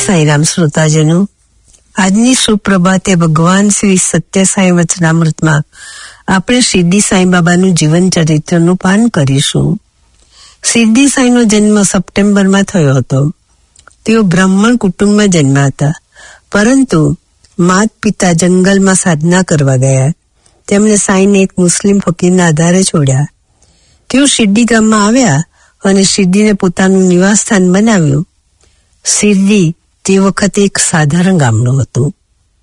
સાંઈરામ શ્રોતાજનો, આજની સુપ્રભાતે ભગવાન શ્રી સત્ય સાંઈ વચનામૃતમાં આપણે સિદ્ધિ સાંઈ બાબાનું જીવન ચરિત્રનું પાન કરીશું. સિદ્ધિ સાંઈનો જન્મ સપ્ટેમ્બરમાં થયો હતો. તેઓ બ્રાહ્મણ કુટુંબમાં જન્મ્યા હતા, પરંતુ માત પિતા જંગલમાં સાધના કરવા ગયા. તેમણે સાંઈને એક મુસ્લિમ ફકીરના આધારે છોડ્યા. તેઓ સિદ્ધિ ગામમાં આવ્યા અને સિદ્ધિને પોતાનું નિવાસ સ્થાન બનાવ્યું. સિદ્ધિ તે વખતે એક સાધારણ ગામડું હતું,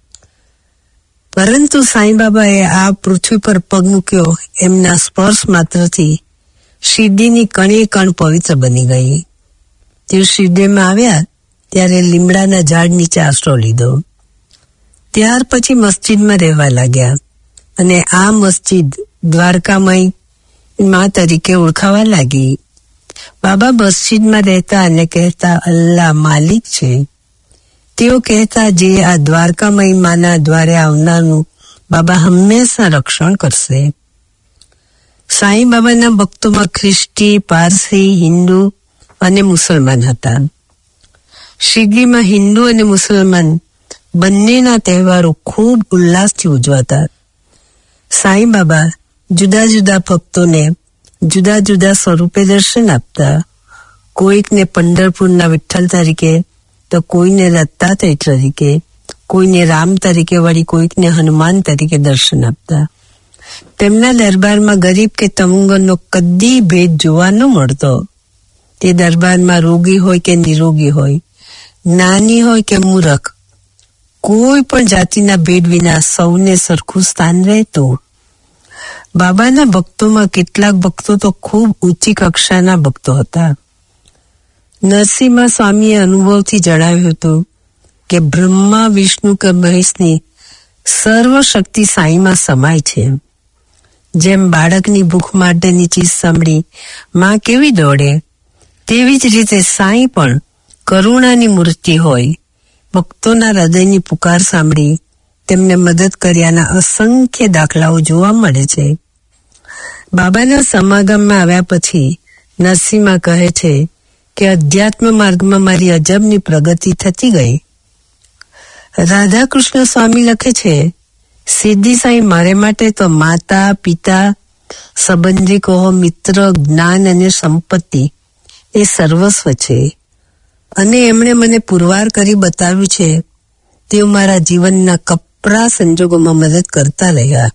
પરંતુ સાંઈ બાબાએ આ પૃથ્વી પર પગ મૂક્યો એમના સ્પર્શ માત્રથી સિદ્ધિની કણે કણ પવિત્ર બની ગઈ. તેઓ સિદ્ધિમાં આવ્યા ત્યારે લીમડાના ઝાડ નીચે આશરો લીધો. ત્યાર પછી મસ્જિદમાં રહેવા લાગ્યા અને આ મસ્જિદ દ્વારકામય માં તરીકે ઓળખાવા લાગી. બાબા મસ્જિદમાં રહેતા અને કહેતા અલ્લાહ માલિક છે. તેઓ કહેતા જે આ દ્વારકામય માના દ્વારે આવનારનું બાબા હંમેશા રક્ષણ કરશે. સાંઈ બાબાના ભક્તોમાં ખ્રિસ્તી, પારસી, હિન્દુ અને મુસલમાન હતા. સિદ્ધિમાં હિન્દુ અને મુસલમાન બંનેના તહેવારો ખૂબ ઉલ્લાસથી ઉજવાતા. સાંઈ બાબા જુદા જુદા ભક્તોને જુદા જુદા સ્વરૂપે દર્શન આપતા. કોઈકને પંઢરપુરના વિઠ્ઠલ તરીકે, તો કોઈને દત્તાત્રેય તરીકે, કોઈને રામ તરીકે, વળી કોઈકને હનુમાન તરીકે દર્શન આપતા. તેમના દરબારમાં ગરીબ કે તમુંગરનો કદી ભેદ જોવા ન મળતો. તે દરબારમાં રોગી હોય કે નિરોગી હોય, નાની હોય કે મૂરખ, કોઈ પણ જાતિના ભેદ વિના સૌને સરખું સ્થાન રહેતું. બાબાના ભક્તોમાં કેટલાક ભક્તો તો ખૂબ ઊંચી કક્ષાના ભક્તો હતા. નરસિંહ સ્વામીએ અનુભવથી જણાવ્યું હતું કે બ્રહ્મા, વિષ્ણુ કે મહેશની સર્વશક્તિ સાંઈમાં સમાય છે. જેમ બાળકની ભૂખ માટેની ચીજ સાંભળી માં કેવી દોડે, તેવી જ રીતે સાંઈ પણ કરુણાની મૂર્તિ હોય. ભક્તોના હૃદયની પુકાર સાંભળી તેમને મદદ કર્યાના અસંખ્ય દાખલાઓ જોવા મળે છે. બાબાના સમાગમમાં આવ્યા પછી નરસિંહમાં કહે છે કે અધ્યાત્મ માર્ગમાં મારી અજબની પ્રગતિ થતી ગઈ. રાધાકૃષ્ણ સ્વામી લખે છે, સિદ્ધિ સાંઈ મારે માટે તો માતા, પિતા, સંબંધિકો, મિત્ર, જ્ઞાન અને સંપત્તિ એ સર્વસ્વ છે. અને એમણે મને પુરવાર કરી બતાવ્યું છે. તેઓ મારા જીવનના કપરા સંજોગોમાં મદદ કરતા રહ્યા.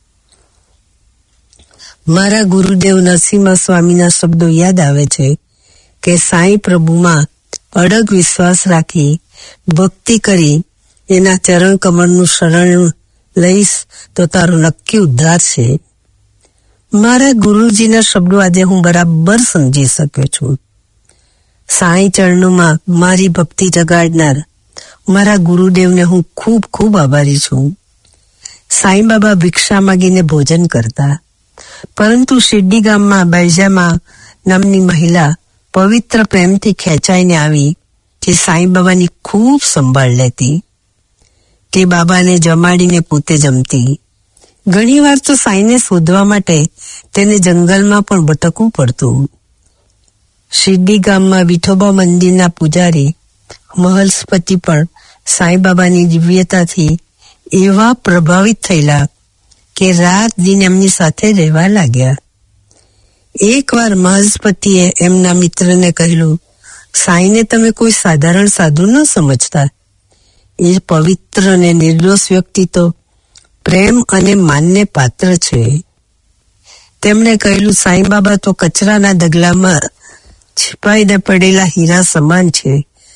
મારા ગુરુદેવ નરસિંહ સ્વામીના શબ્દો યાદ આવે છે કે સાંઈ પ્રભુમાં અડગ વિશ્વાસ રાખી ભક્તિ કરી એના ચરણ કમળનું શરણ લઈશ તો તારો નક્કી ઉદ્ધાર છે. મારા ગુરુજીના શબ્દો આજે હું બરાબર સમજી શક્યો છું. સાંઈ ચરણોમાં મારી ભક્તિ જગાડનાર મારા ગુરુદેવને હું ખૂબ ખૂબ આભારી છું. સાંઈ બાબા ભિક્ષા માગીને ભોજન કરતા, પરંતુ શિરડી ગામમાં બૈજામા નામની મહિલા પવિત્ર પ્રેમથી ખેંચાઈને આવી જે સાંઈ બાબાની ખૂબ સંભાળ લેતી. તે બાબાને જમાડીને પોતે જમતી. ઘણી વાર તો સાંઈને શોધવા માટે તેને જંગલમાં પણ ભટકવું પડતું. શિરડી ગામમાં વિઠોબા મંદિરના પૂજારી મહલ્સપતિ પણ સાંઈ બાબાની દિવ્યતાથી એવા પ્રભાવિત થયેલા કે રાત દિન એમની સાથે રહેવા લાગ્યા. એકવાર મહલ્સપતિએ એમના મિત્રને કહેલું, સાંઈને તમે કોઈ સાધારણ સાધુ ન સમજતા. એ પવિત્ર અને નિર્દોષ વ્યક્તિ તો પ્રેમ અને માનને પાત્ર છે. તેમણે કહેલું, સાંઈ બાબા તો કચરાના ઢગલામાં छिपाઈને પડેલા હીરા સમાન છે.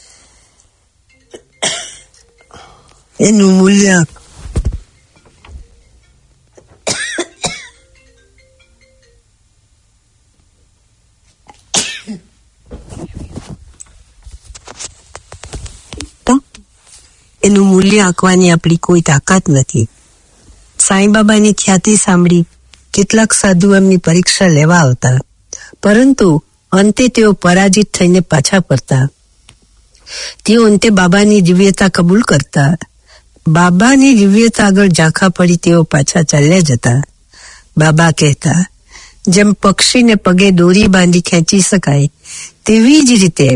એનું મૂલ્ય આંકવાની આપણી કોઈ તાકાત નથી. સાંઈ બાબાની ખ્યાતિ સાંભળી કેટલાક સાધુ એમની પરીક્ષા લેવા આવતા, પરંતુ અંતે તેઓ પરાજિત થઈને પાછા ફરતા. તેઓ અંતે બાબાની દિવ્યતા કબૂલ કરતા. બાબાની દિવ્યતા આગળ ઝાંખા પડી તેઓ પાછા ચાલ્યા જતા. બાબા કહેતા, જેમ પક્ષીને પગે દોરી બાંધી ખેંચી શકાય તેવી જ રીતે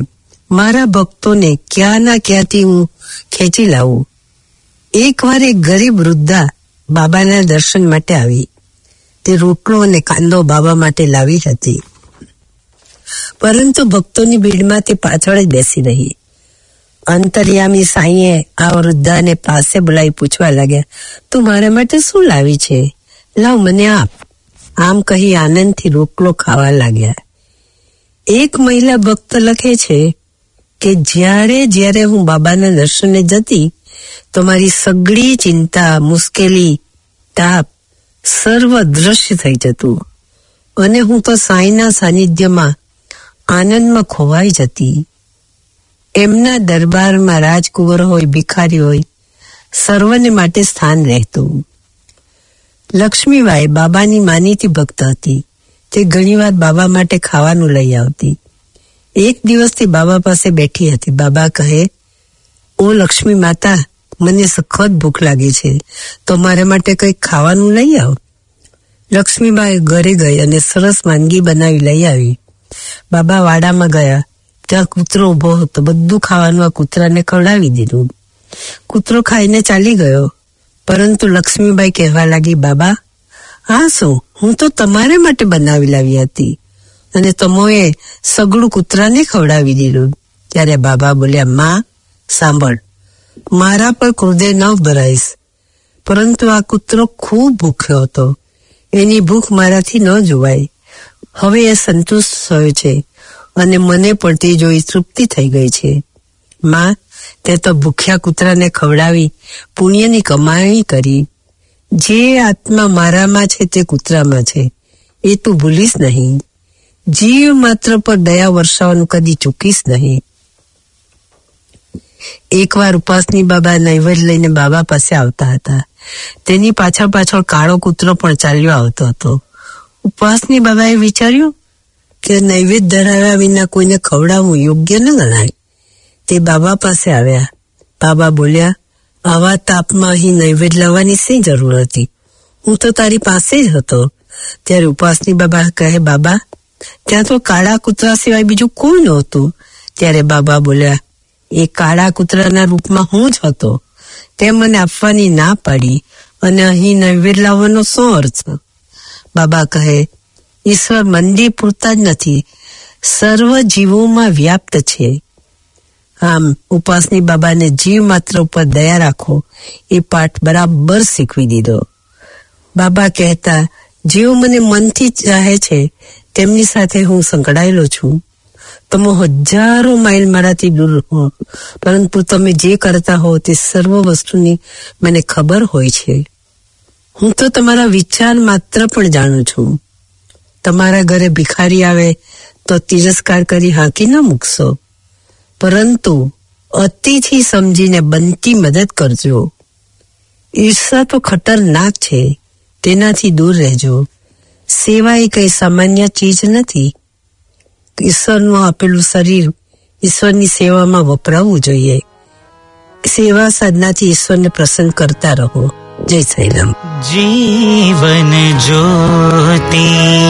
મારા ભક્તોને ક્યાંના ક્યાંથી હું ખેંચી લાવું. એકવાર એક ગરીબ વૃદ્ધા બાબાના દર્શન માટે આવી. તે રોટલો અને કાંદો બાબા માટે લાવી હતી, પરંતુ ભક્તોની ભીડમાં તે પાછળ જ બેસી રહી. અંતર્યામી સાંઈએ આ વૃદ્ધાને પાસે બોલાવી પૂછવા લાગ્યા, તું મારા માટે શું લાવી છે? લાવ મને આપ. આમ કહી આનંદથી રોટલો ખાવા લાગ્યા. એક મહિલા ભક્ત લખે છે કે જ્યારે હું બાબાના દર્શને જતી તો મારી સગળી ચિંતા, મુશ્કેલી, તાપ સર્વ દ્રશ્ય થઈ જતું અને હું તો સાંઈના સાનિધ્યમાં આનંદમાં ખોવાઈ જતી. એમના દરબારમાં રાજકુંવર હોય, ભિખારી હોય, સર્વને માટે સ્થાન રહેતું. લક્ષ્મીબાઈ બાબાની માનીતી ભક્ત હતી. તે ઘણીવાર બાબા માટે ખાવાનું લઈ આવતી. એક દિવસથી બાબા પાસે બેઠી હતી. બાબા કહે, ઓ લક્ષ્મી માતા, મને સખત ભૂખ લાગી છે, તો મારા માટે કંઈક ખાવાનું લઈ આવ. લક્ષ્મીબાઈ ઘરે ગઈ અને સરસ વાનગી બનાવી લઈ આવી. બાબા વાડામાં ગયા. ત્યાં કૂતરો ઉભો હતો. બધું ખાવાનું આ કૂતરાને ખવડાવી દીધું. કૂતરો ખાઈને ચાલી ગયો, પરંતુ લક્ષ્મીબાઈ કહેવા લાગી, બાબા આ શું? હું તો તમારે માટે બનાવી લાવી હતી અને તમોએ સગળું કૂતરાને ખવડાવી દીધું. ત્યારે બાબા બોલ્યા, માં સાંભળ, મારા પર ક્રોધે ન ભરાઈશ, પરંતુ આ કૂતરો ખૂબ ભૂખ્યો હતો. એની ભૂખ મારાથી ન જોવાય. હવે એ સંતુષ્ટ થયો છે અને મને પણ તે જોઈ તૃપ્તિ થઈ ગઈ છે. માં, તે તો ભૂખ્યા કૂતરાને ખવડાવી પુણ્યની કમાણી કરી. જે આત્મા મારામાં છે તે કૂતરામાં છે, એ તું ભૂલીશ નહીં. જીવ માત્ર પર દયા વર્ષાવાનું કદી ચૂકીશ નહીં. એકવાર ઉપાસની બાબા નૈવેદ્ય લઈને બાબા પાસે આવતા હતા. તેની પાછળ કાળો કૂતરો પણ ચાલ્યો આવતો હતો. ઉપાસની બાબાએ વિચાર્યું કે નૈવેદ્ય ધરાવ્યા વિના કોઈને ખવડાવવું યોગ્ય ન ગણાય. તે બાબા પાસે આવ્યા. બાબા બોલ્યા, આવા તાપમાં અહીં નૈવેદ્ય લાવવાની શી જરૂર હતી? હું તો તારી પાસે જ હતો. ત્યારે ઉપાસની બાબા કહે, બાબા ત્યાં તો કાળા કૂતરા સિવાય બીજું કોઈ નહોતું. ત્યારે બાબા બોલ્યા, એ કાળા કૂતરાના રૂપમાં હું જ હતો. તે મને આપવાની ના પાડી અને અહીં નૈવેદ્ય લાવવાનો શું અર્થ? બાબા કહે, ઈશ્વર મંદિર પૂરતા જ નથી, સર્વ જીવોમાં વ્યાપ્ત છે. આમ ઉપાસની બાબાને જીવ માત્ર ઉપર દયા રાખો એ પાઠ બરાબર શીખવી દીધો. બાબા કહેતા, જેઓ મને મનથી ચાહે છે તેમની સાથે હું સંકળાયેલો છું. તમે હજારો માઇલ મારાથી દૂર હો, પરંતુ તમે જે કરતા હો તે સર્વ વસ્તુની મને ખબર હોય છે. હું તો તમારા વિચાર માત્ર પણ જાણું છું. તમારા ઘરે ભિખારી આવે તો તિરસ્કાર કરી હાંકી ન મૂકશો, પરંતુ અતિથી સમજીને બનતી મદદ કરજો. ઈર્ષા તો ખતરનાક છે, તેનાથી દૂર રહેજો. સેવા એ કઈ સામાન્ય ચીજ નથી. ઈશ્વરનું આપેલું શરીર ઈશ્વરની સેવામાં વપરાવવું જોઈએ. સેવા સાધનાથી ઈશ્વરને પ્રસન્ન કરતા રહો. જય સાઈરામ. જીવન જ્યોતિ